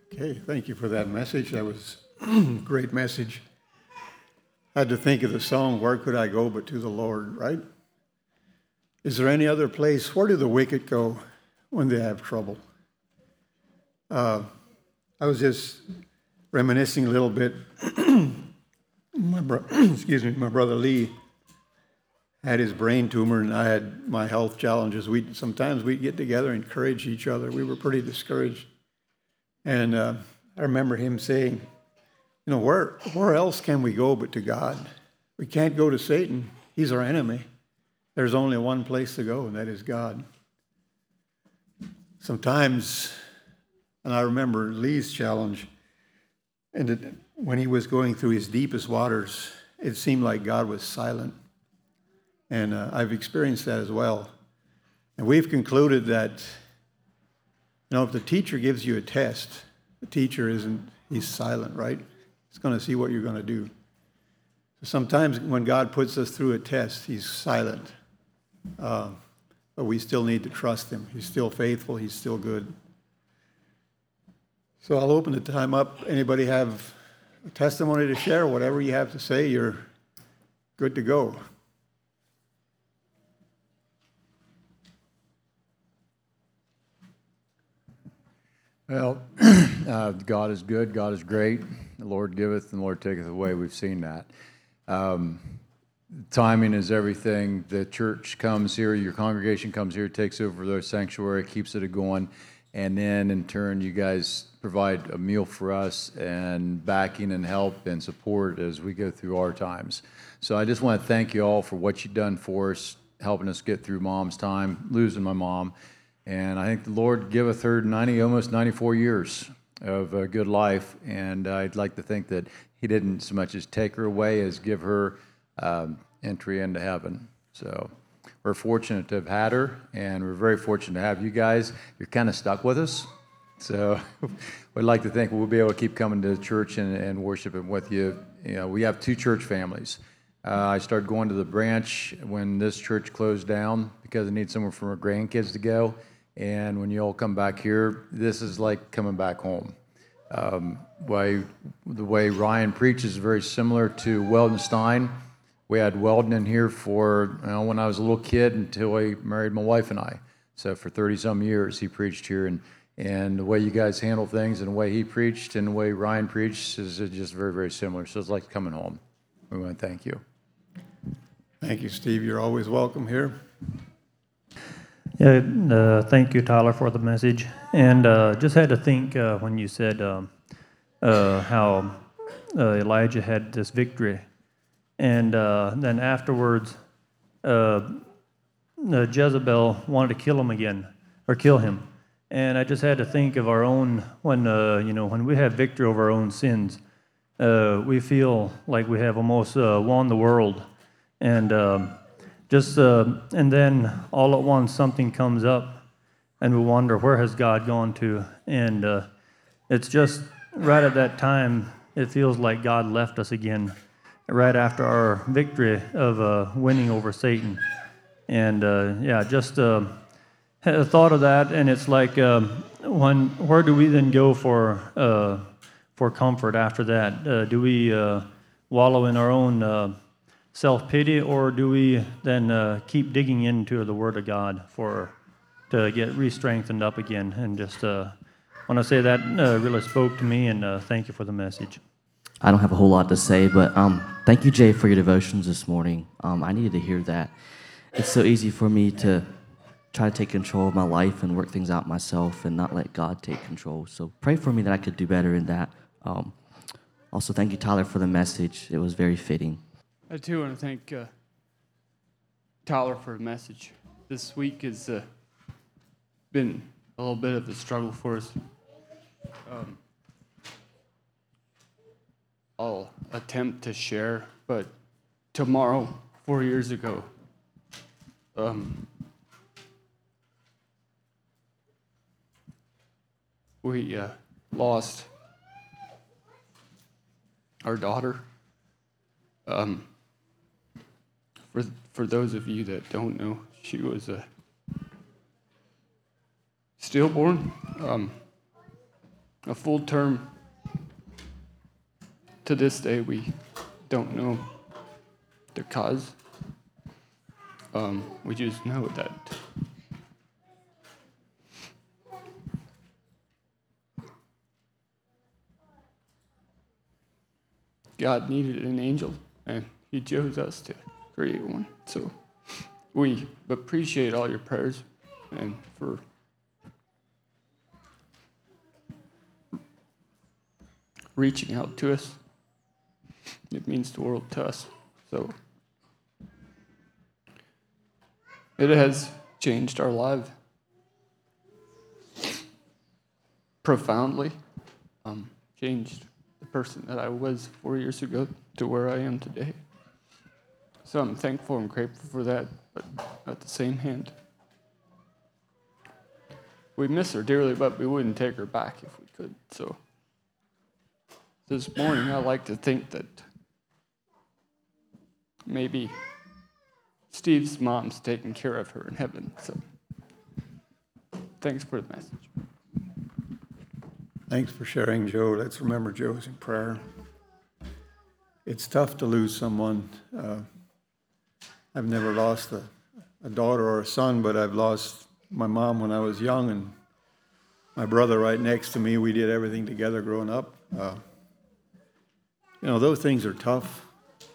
Okay, thank you for that message. That was a great message. I had to think of the song, Where Could I Go But to the Lord, right? Is there any other place? Where do the wicked go when they have trouble? I was just reminiscing a little bit. My brother Lee had his brain tumor, and I had my health challenges. Sometimes we'd get together and encourage each other. We were pretty discouraged. And I remember him saying, where else can we go but to God? We can't go to Satan. He's our enemy. There's only one place to go, and that is God. Sometimes, and I remember Lee's challenge, and when he was going through his deepest waters, it seemed like God was silent. And I've experienced that as well. And we've concluded that, if the teacher gives you a test, the teacher he's silent, right? He's going to see what you're going to do. So sometimes when God puts us through a test, he's silent. But we still need to trust him. He's still faithful. He's still good. So I'll open the time up. Anybody have a testimony to share? Whatever you have to say, you're good to go. Well, God is good, God is great. The Lord giveth and the Lord taketh away. We've seen that. Timing is everything. The church comes here, your congregation comes here, takes over the sanctuary, keeps it going, and then in turn you guys provide a meal for us and backing and help and support as we go through our times. So I just want to thank you all for what you've done for us, helping us get through Mom's time, losing my mom. And I think the Lord giveth her almost 94 years of a good life. And I'd like to think that he didn't so much as take her away as give her entry into heaven. So we're fortunate to have had her, and we're very fortunate to have you guys. You're kind of stuck with us. So we'd like to think we'll be able to keep coming to church and worshiping with you. We have two church families. I started going to the branch when this church closed down because I need somewhere for my grandkids to go. And when you all come back here, this is like coming back home. The way Ryan preaches is very similar to Weldon Stein. We had Weldon in here for when I was a little kid until he married my wife and I. So for 30-some years, he preached here. And the way you guys handle things and the way he preached and the way Ryan preached is just very, very similar. So it's like coming home. We want to thank you. Thank you, Steve. You're always welcome here. Yeah, thank you, Tyler, for the message. And just had to think when you said how Elijah had this victory. And then afterwards, Jezebel wanted to kill him again, or kill him. And I just had to think of our own, when we have victory over our own sins, we feel like we have almost won the world. And and then all at once something comes up, and we wonder, where has God gone to? And it's just right at that time, it feels like God left us again, right after our victory of winning over Satan. And just had a thought of that, and it's like, where do we then go for comfort after that? Do we wallow in our own self-pity, or do we then keep digging into the Word of God to get re-strengthened up again? And just want to say that really spoke to me, and thank you for the message. I don't have a whole lot to say, but thank you, Jay, for your devotions this morning. I needed to hear that. It's so easy for me to try to take control of my life and work things out myself and not let God take control. So pray for me that I could do better in that. Also, thank you, Tyler, for the message. It was very fitting. I too want to thank Tyler for the message. This week has been a little bit of a struggle for us. I'll attempt to share, but tomorrow, 4 years ago, we lost our daughter. For those of you that don't know, she was stillborn. a full term. To this day, we don't know the cause. We just know that God needed an angel, and He chose us to create one. So we appreciate all your prayers and for reaching out to us. It means the world to us. So it has changed our life profoundly. Changed the person that I was 4 years ago to where I am today. So I'm thankful and grateful for that, but at the same hand, we miss her dearly, but we wouldn't take her back if we could. So this morning, I like to think that maybe Steve's mom's taking care of her in heaven. So thanks for the message. Thanks for sharing, Joe. Let's remember Joe's in prayer. It's tough to lose someone. I've never lost a daughter or a son, but I've lost my mom when I was young, and my brother right next to me. We did everything together growing up. Those things are tough,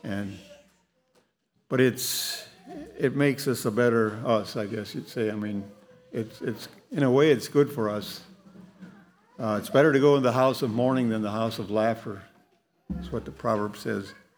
but it makes us a better us, I guess you'd say. I mean, it's in a way it's good for us. It's better to go in the house of mourning than the house of laughter. That's what the proverb says.